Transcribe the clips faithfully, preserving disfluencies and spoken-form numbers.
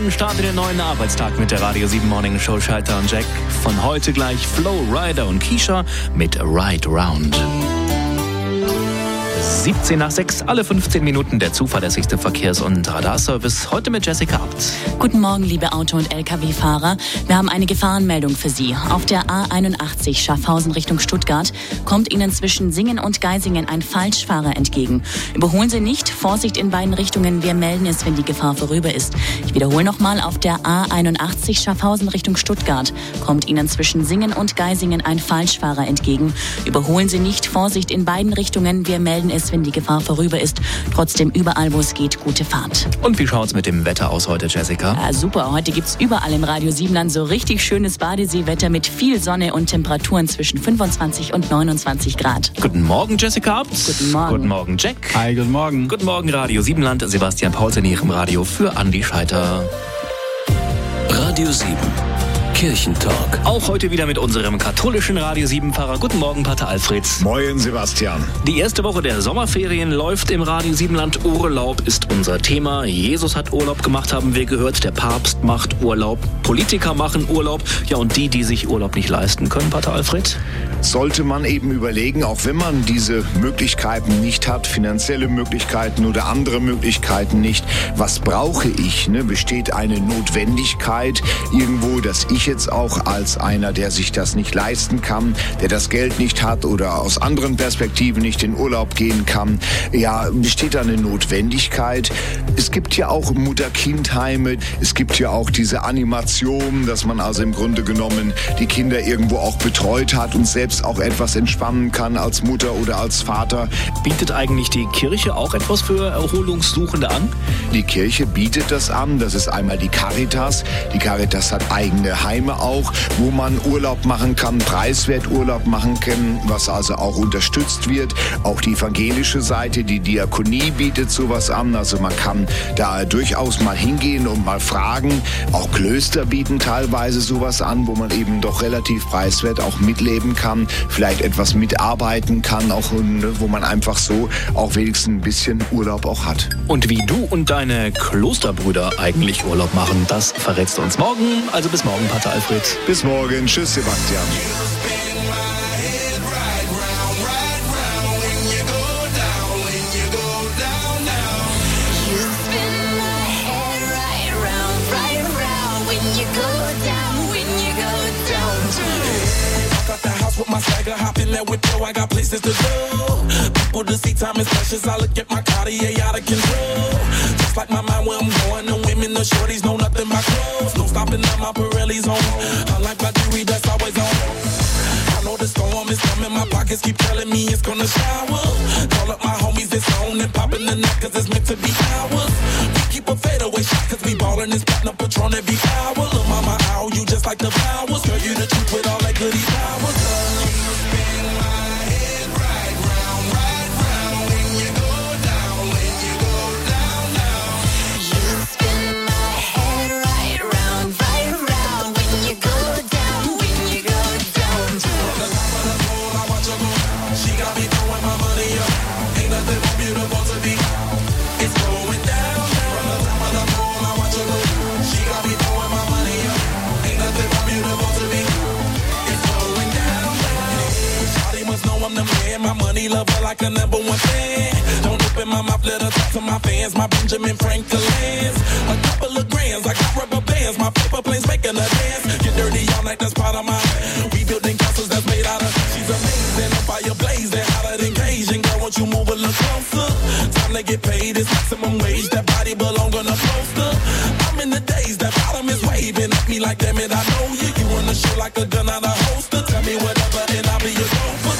guten Start in den neuen Arbeitstag mit der Radio sieben Morning Show. Schalter und Jack. Von heute gleich Flo Rida und Keisha mit Ride Round. siebzehn nach sechs, alle fünfzehn Minuten der zuverlässigste Verkehrs- und Radarservice. Heute mit Jessica Abt. Guten Morgen, liebe Auto- und L K W-Fahrer. Wir haben eine Gefahrenmeldung für Sie. Auf der A einundachtzig Schaffhausen Richtung Stuttgart kommt Ihnen zwischen Singen und Geisingen ein Falschfahrer entgegen. Überholen Sie nicht. Vorsicht in beiden Richtungen. Wir melden es, wenn die Gefahr vorüber ist. Ich wiederhole nochmal. Auf der A einundachtzig Schaffhausen Richtung Stuttgart kommt Ihnen zwischen Singen und Geisingen ein Falschfahrer entgegen. Überholen Sie nicht. Vorsicht in beiden Richtungen. Wir melden es, wenn die Gefahr vorüber ist. Trotzdem überall, wo es geht, gute Fahrt. Und wie schaut's mit dem Wetter aus heute, Jessica? Ja, super. Heute gibt's überall im Radio Siebenland so richtig schönes Badeseewetter mit viel Sonne und Temperaturen zwischen fünfundzwanzig und neunundzwanzig Grad. Guten Morgen, Jessica Abt. Guten Morgen. Guten Morgen, Jack. Hi, guten Morgen. Guten Morgen, Radio Siebenland. Sebastian Pauls in Ihrem Radio für Andi Scheiter. Radio sieben. Kirchentalk. Auch heute wieder mit unserem katholischen Radio sieben-Fahrer. Guten Morgen, Pater Alfred. Moin, Sebastian. Die erste Woche der Sommerferien läuft im Radio Siebenland. Urlaub ist unser Thema. Jesus hat Urlaub gemacht, haben wir gehört. Der Papst macht Urlaub. Politiker machen Urlaub. Ja, und die, die sich Urlaub nicht leisten können, Pater Alfred? Sollte man eben überlegen, auch wenn man diese Möglichkeiten nicht hat, finanzielle Möglichkeiten oder andere Möglichkeiten nicht, was brauche ich? Ne? Besteht eine Notwendigkeit irgendwo, dass ich jetzt auch als einer, der sich das nicht leisten kann, der das Geld nicht hat oder aus anderen Perspektiven nicht in Urlaub gehen kann, ja, besteht da eine Notwendigkeit? Es gibt ja auch Mutter-Kind-Heime, es gibt ja auch diese Animation, dass man also im Grunde genommen die Kinder irgendwo auch betreut hat und selbst auch etwas entspannen kann als Mutter oder als Vater. Bietet eigentlich die Kirche auch etwas für Erholungssuchende an? Die Kirche bietet das an, das ist einmal die Caritas. Die Caritas hat eigene Heime auch, wo man Urlaub machen kann, preiswert Urlaub machen kann, was also auch unterstützt wird. Auch die evangelische Seite, die Diakonie bietet sowas an, also man kann da durchaus mal hingehen und mal fragen. Auch Klöster bieten teilweise sowas an, wo man eben doch relativ preiswert auch mitleben kann, vielleicht etwas mitarbeiten kann, auch wo man einfach so auch wenigstens ein bisschen Urlaub auch hat. Und wie du und deine Klosterbrüder eigentlich Urlaub machen, das verrätst du uns morgen. Also bis morgen, Pater Alfred. Bis morgen. Tschüss, Sebastian. With my swagger, hop in that whip, yo, I got places to go. People to see, time is precious. I look at my Cartier out of control. Just like my mind where I'm going, the women, the shorties know nothing but clothes. No stopping at my Pirelli's on. Unlike my jewelry, that's always on. I know the storm is coming, my pockets keep telling me it's gonna shower. Call up my homies, it's on and popping the neck, cause it's meant to be ours. We keep a fadeaway shot, cause we ballin' this platinum Patron every hour. Look, mama, ow, you just like the flowers. Girl, you the truth with all that goody powers. My money lover like a number one fan. Don't open my mouth, let her talk to my fans. My Benjamin Franklin's. A couple of grands, I got rubber bands. My paper planes making a dance. Get dirty all night, that's part of my. We building castles that's made out of. She's amazing, a fire blazing, hotter than Cajun. Girl, won't you move a little closer? Time to get paid, it's maximum wage. That body belong on a poster. I'm in the days, that bottom is waving at me like, damn it, I know you. You run the show like a gun out of holster. Tell me whatever, and I'll be your gopher.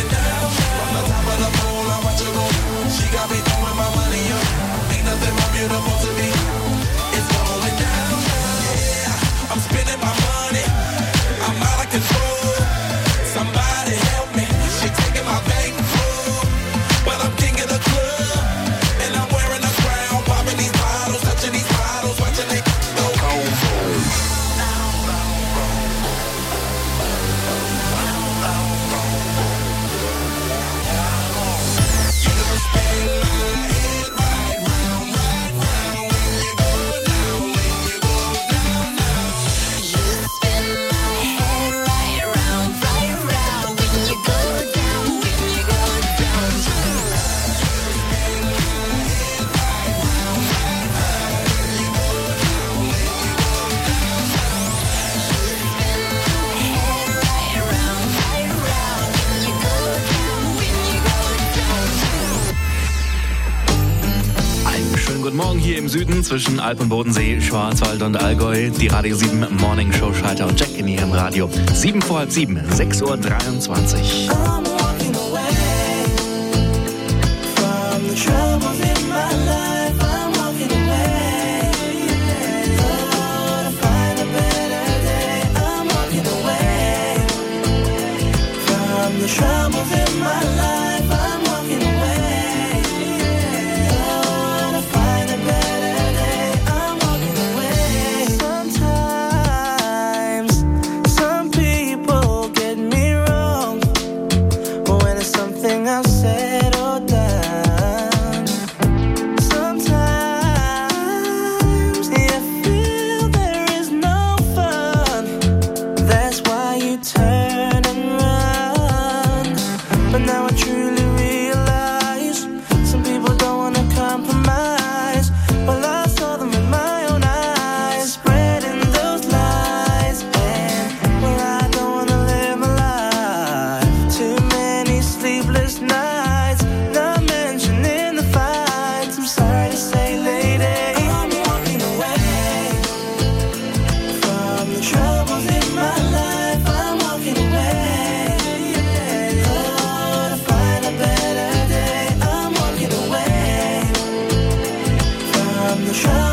She got me throwing my money up. Ain't nothing more beautiful. Schönen guten Morgen hier im Süden zwischen Alp und Bodensee, Schwarzwald und Allgäu. Die Radio sieben Morning Show Schalter und Jack in hier im Radio. Sieben vor halb sieben, sechs Uhr dreiundzwanzig. Try